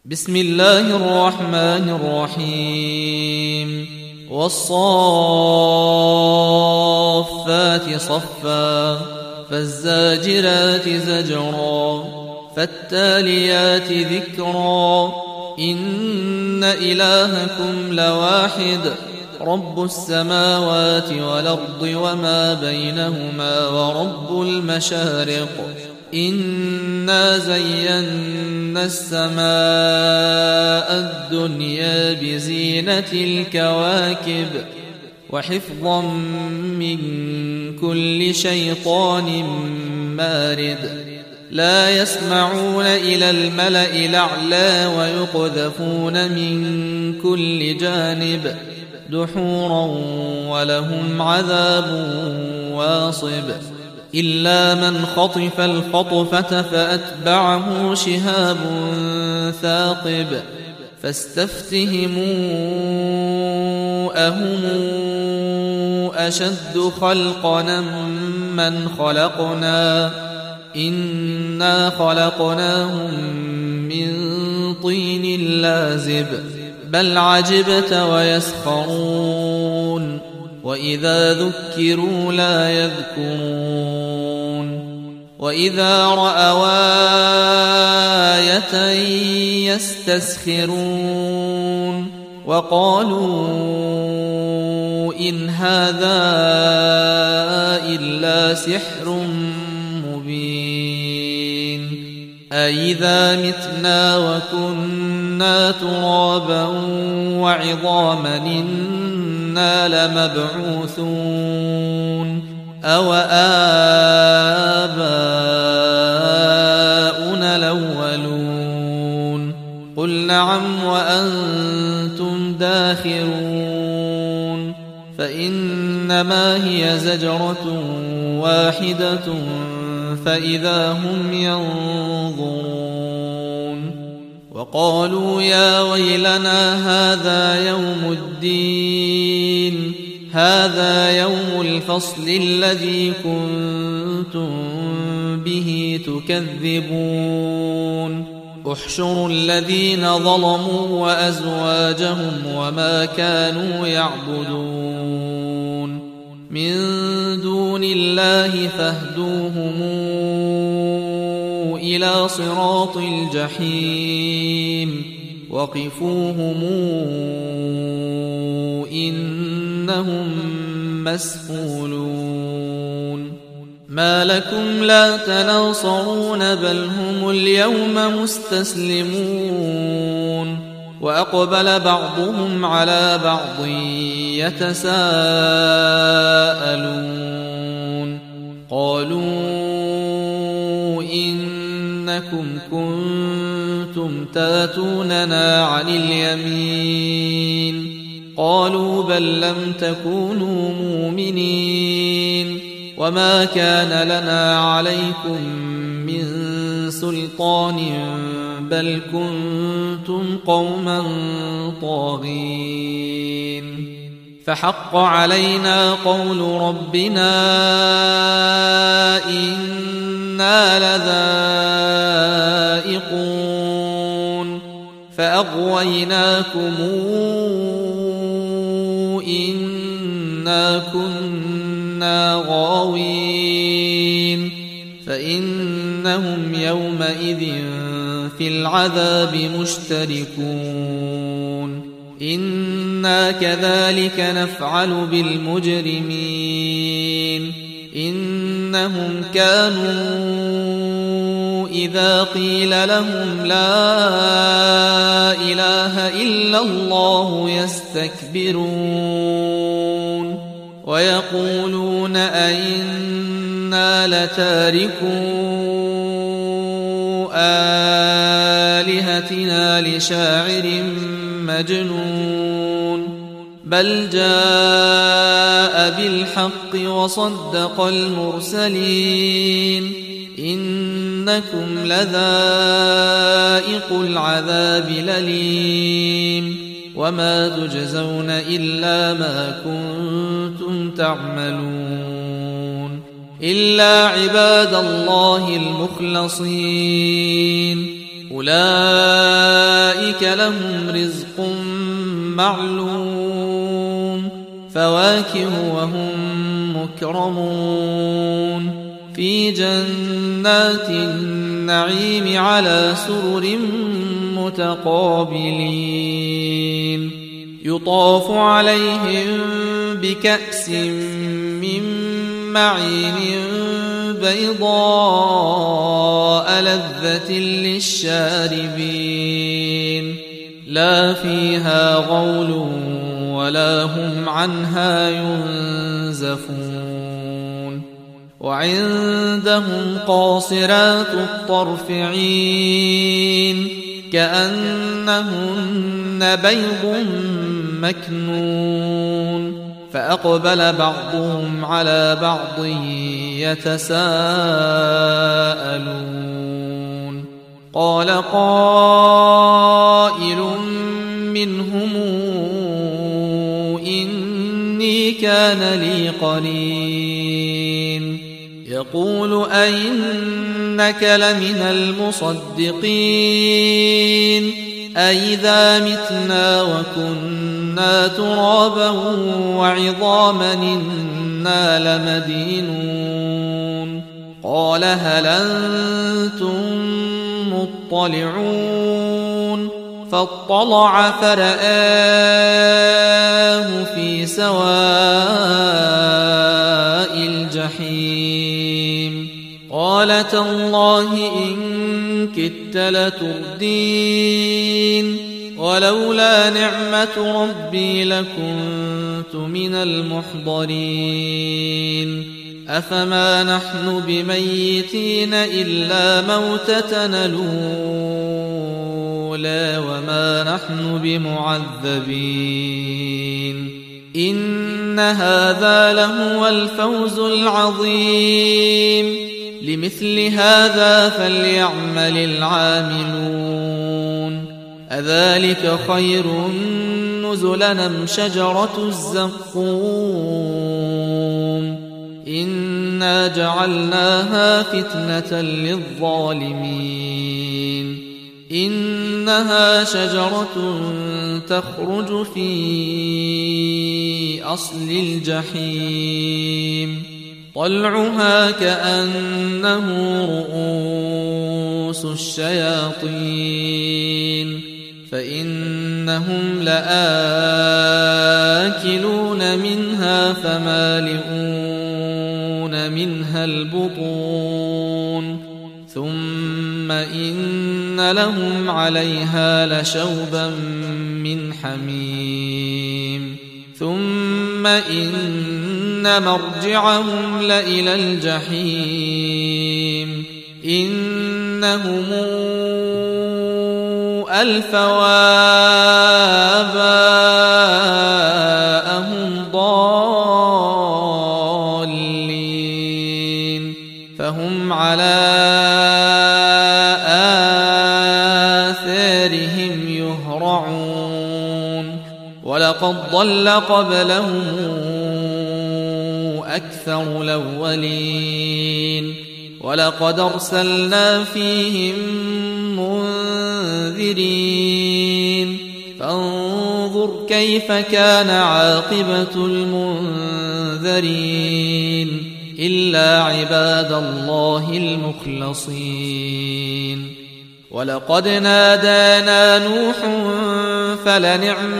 بسم الله الرحمن الرحيم والصافات صفا فالزاجرات زجرا فالتاليات ذكرا إن إلهكم لواحد رب السماوات والأرض وما بينهما ورب المشارق إنا زينا السماء الدنيا بزينة الكواكب وحفظا من كل شيطان مارد لا يسمعون إلى الملأ الأعلى ويقذفون من كل جانب دحورا ولهم عذاب واصب إلا من خطف الخطفة فأتبعه شهاب ثاقب فاستفتهموا أهم أشد خلقنا من خلقنا إنا خلقناهم من طين لازب بل عجبت ويسخرون وإذا ذكروا لا يذكرون وإذا رأوا آية يستسخرون وقالوا إن هذا إلا سحر مبين أإذا متنا وكنا ترابا وعظاما إنا لمبعوثون أو آباؤنا الأولون قل نعم وأنتم داخرون فإنما هي زجرة واحدة فإذا هم ينظرون وقالوا يا ويلنا هذا يوم الدين هذا يوم الفصل الذي كنتم به تكذبون احشروا الذين ظلموا وأزواجهم وما كانوا يعبدون من دون الله فاهدوهم إلى صراط الجحيم وقفوهم إنهم مسئولون ما لكم لا تناصرون بل هم اليوم مستسلمون وأقبل بعضهم على بعض يتساءلون قالوا إنكم كنتم تاتوننا عن اليمين قالوا بل لم تكونوا مؤمنين وما كان لنا عليكم من سلطان بل كنتم قوما طاغين فحق علينا قول ربنا إنا لذائقون فأغويناكم إنا كنا غاوين فإنهم يومئذ في العذاب مشتركون إنا كذلك نفعل بالمجرمين إنهم كانوا إذا قيل لهم لا إله إلا الله يستكبرون ويقولون أئنا لتاركو آلهتنا لشاعر مجنون بل جاء بالحق وصدق المرسلين إنكم لذائق العذاب الأليم وما تجزون إلا ما كنتم تعملون إلا عباد الله المخلصين أولئك أولئك لهم رزق معلوم فواكه وهم مكرمون في جنات النعيم على سرر متقابلين يطاف عليهم بكأس من معين بيضاء لذة للشاربين لا فيها غول ولا هم عنها ينزفون وعندهم قاصرات الطرف عين كأنهن بيض مكنون فأقبل بعضهم على بعض يتساءلون قال قائل منهم إني كان لي قرين يقول أئنك لمن المصدقين أئذا متنا وكنا ترابا وعظاما إنا لمدينون قال هل أنتم مطلعون فاطلع فرآه في سواء الجحيم قال تالله إن كدت لتردين ولولا نعمة ربي لكنت من المحضرين أفما نحن بميتين إلا موتتنا الأولى وما نحن بمعذبين إن هذا لهو الفوز العظيم لمثل هذا فليعمل العاملون أذلك خير نزلا أم شجرة الزقوم إنا جعلناها فتنة للظالمين إنها شجرة تخرج في أصل الجحيم طلعها كأنه رؤوس الشياطين فإنهم لآكلون منها فمالئون منها البطون ثم إن لهم عليها لشوبا من حميم ثم إن مرجعهم لإلى الجحيم إنهم ألفوا آباءهم ضالين فهم على آثارهم يهرعون ولقد ضل قبلهم أكثر الأولين ولقد أرسلنا فيهم منذرين فانظر كيف كان عاقبة المنذرين إلا عباد الله المخلصين ولقد نادانا نوح فلنعم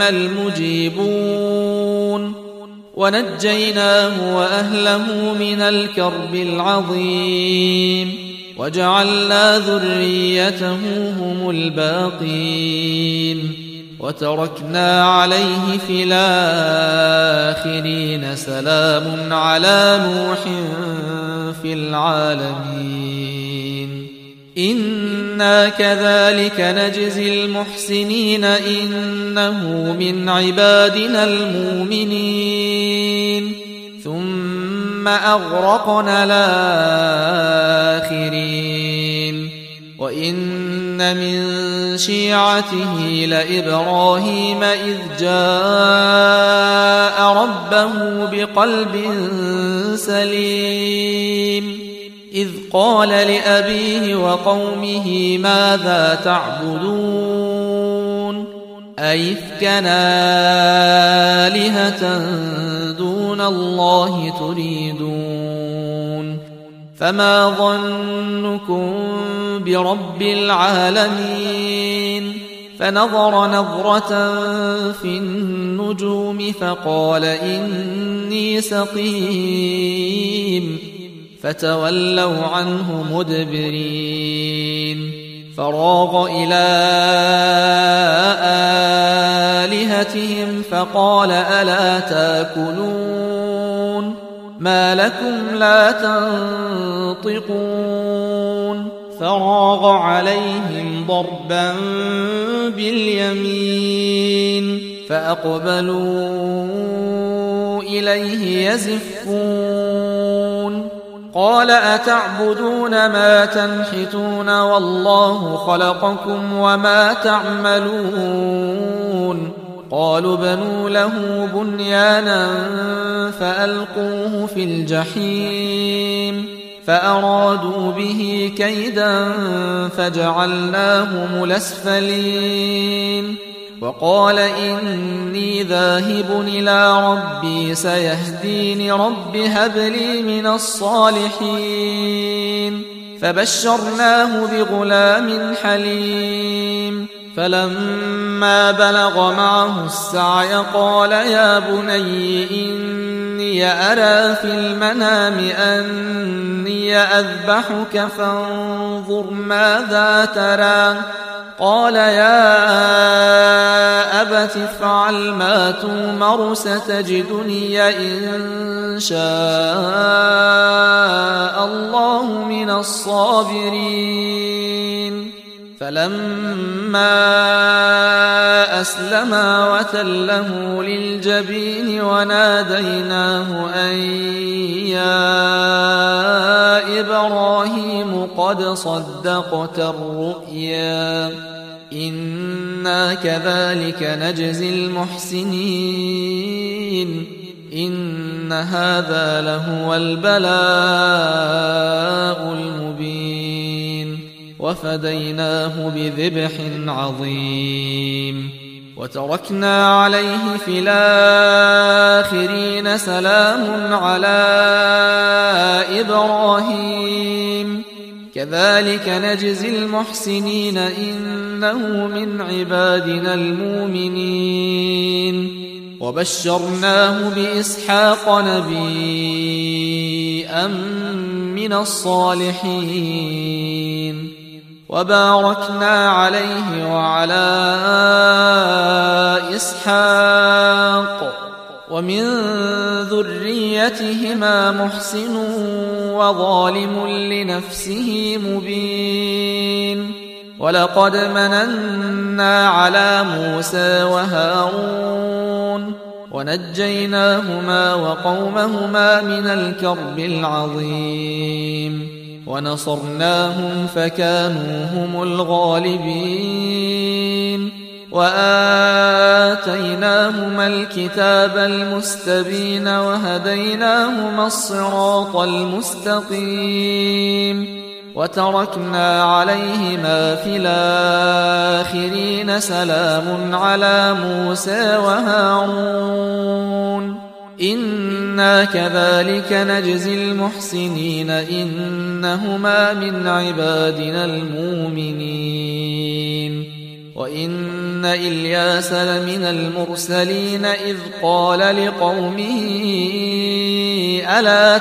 المجيبون ونجيناه وأهله من الكرب العظيم وجعلنا ذريته هم الباقين وتركنا عليه في الآخرين سلام على نوح في العالمين إنا كذلك نجزي المحسنين إنه من عبادنا المؤمنين ثم أغرقنا الآخرين وإن من شيعته لإبراهيم إذ جاء ربه بقلب سليم إذ قال لأبيه وقومه ماذا تعبدون أئفكا آلهة دون الله تريدون فما ظنكم برب العالمين فنظر نظرة في النجوم فقال إني سقيم فتولوا عنه مدبرين فراغ إلى آلهتهم فقال ألا تاكلون ما لكم لا تنطقون فراغ عليهم ضربا باليمين فأقبلوا إليه يزفون قال أتعبدون ما تنحتون والله خلقكم وما تعملون قالوا بنوا له بنيانا فألقوه في الجحيم فأرادوا به كيدا فجعلناهم الأسفلين وقال إني ذاهب إلى ربي سيهدين رب هب لي من الصالحين فبشرناه بغلام حليم فلما بلغ معه السعي قال يا بني إني أرى في المنام أني أذبحك فانظر ماذا ترى قال يا أبت افعل ما تؤمر ستجدني إن شاء الله من الصابرين فلما أسلما وتله للجبين وناديناه أن يا إبراهيم قد صدقت الرؤيا إنا كذلك نجزي المحسنين إن هذا لهو البلاء المبين وفديناه بذبح عظيم وتركنا عليه في الآخرين سلام على إبراهيم كذلك نجزي المحسنين إنه من عبادنا المؤمنين وبشرناه بإسحاق نبيا من الصالحين وباركنا عليه وعلى إسحاق ومن ذريتهما محسن وظالم لنفسه مبين ولقد مننا على موسى وهارون ونجيناهما وقومهما من الكرب العظيم ونصرناهم فكانوا هم الغالبين وآتيناهما الكتاب المستبين وهديناهما الصراط المستقيم وتركنا عليهما في الآخرين سلام على موسى وهارون إنا كذلك نجزي المحسنين إنهما من عبادنا المؤمنين وإن إلياس لمن المرسلين إذ قال لقومه ألا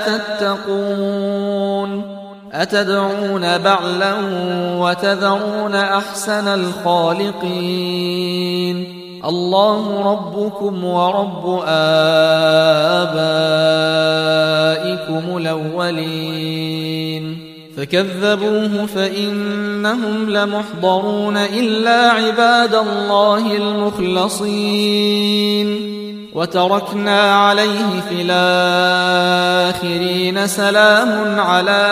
تتقون أتدعون بعلا وتذرون أحسن الخالقين الله ربكم ورب آبائكم الأولين فكذبوه فإنهم لمحضرون إلا عباد الله المخلصين وتركنا عليه في الآخرين سلام على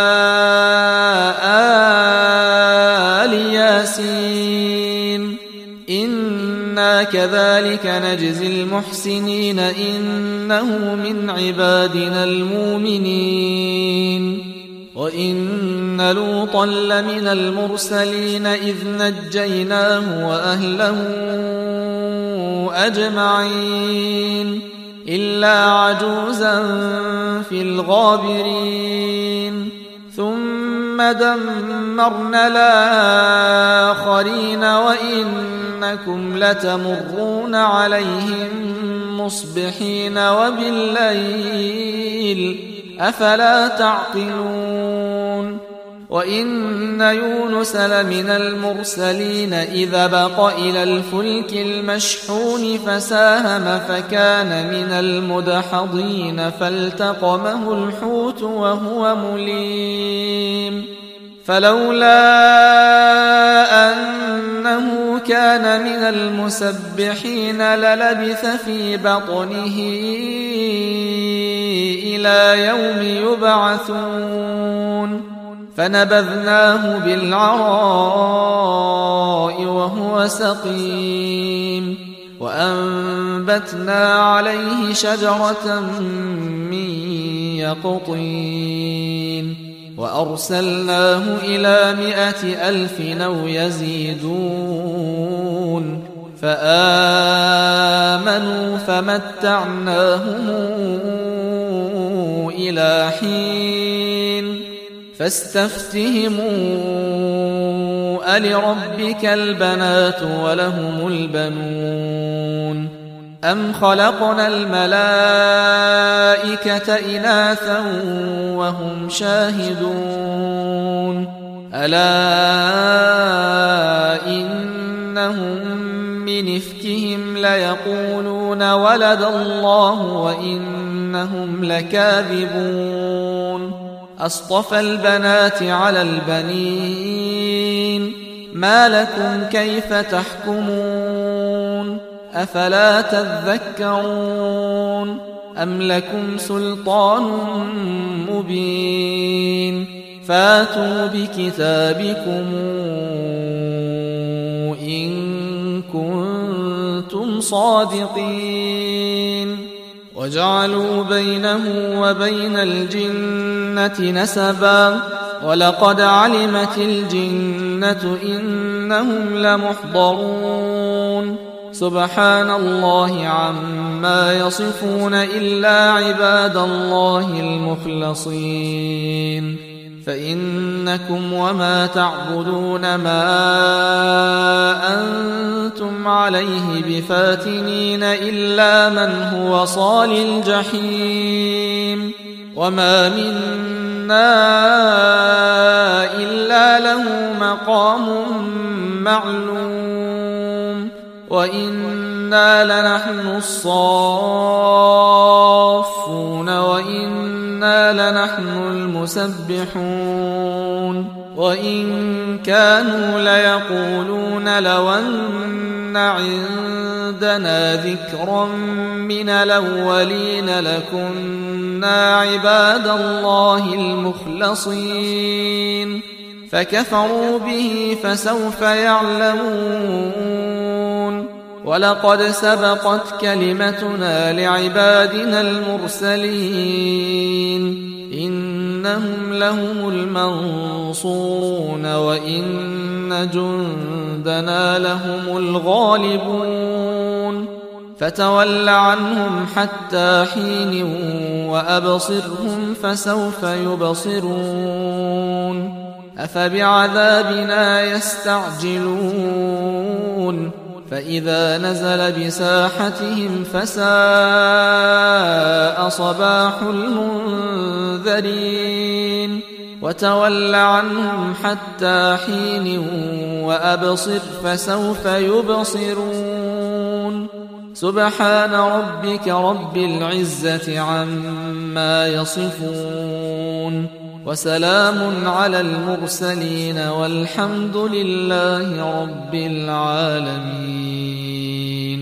آل ياسين إنا كذلك نجزي المحسنين إنه من عبادنا المؤمنين وإن لوطا لمن المرسلين إذ نجيناه وأهله أجمعين إلا عجوزا في الغابرين ثم دمرنا الآخرين وإنكم لتمرون عليهم مصبحين وبالليل أفلا تعقلون وإن يونس لمن المرسلين إذا بق إلى الفلك المشحون فساهم فكان من المدحضين فالتقمه الحوت وهو مليم فلولا أنه كان من المسبحين للبث في بطنه إلى يوم يبعثون فنبذناه بالعراء وهو سقيم وأنبتنا عليه شجرة من يقطين وأرسلناه إلى 100,000 أو يزيدون فآمنوا فمتعناهم إلى حين فاستفتهموا ألربك البنات ولهم البنون أم خلقنا الملائكة إناثا وهم شاهدون ألا إنهم من إفكهم ليقولون ولد الله وإنهم لكاذبون أصطفى البنات على البنين ما لكم كيف تحكمون أفلا تذكرون أم لكم سلطان مبين فاتوا بكتابكم إن كنتم صادقين وجعلوا بينه وبين الجنة نسبا ولقد علمت الجنة إنهم لمحضرون سبحان الله عما يصفون إلا عباد الله المخلصين فإنكم وما تعبدون ما أنتم عليه بفاتنين إلا من هو صال الجحيم وما منا إلا له مقام معلوم وإنا لنحن الصافون وإنا لنحن المسبحون وإن كانوا ليقولون لو أن عندنا ذكرا من الأولين لكنا عباد الله المخلصين فكفروا به فسوف يعلمون ولقد سبقت كلمتنا لعبادنا المرسلين إنهم لهم المنصورون وإن جندنا لهم الغالبون فتول عنهم حتى حين وأبصرهم فسوف يبصرون أفبعذابنا يستعجلون فإذا نزل بساحتهم فساء صباح المنذرين وتول عنهم حتى حين وأبصر فسوف يبصرون سبحان ربك رب العزة عما يصفون وسلام على المرسلين والحمد لله رب العالمين.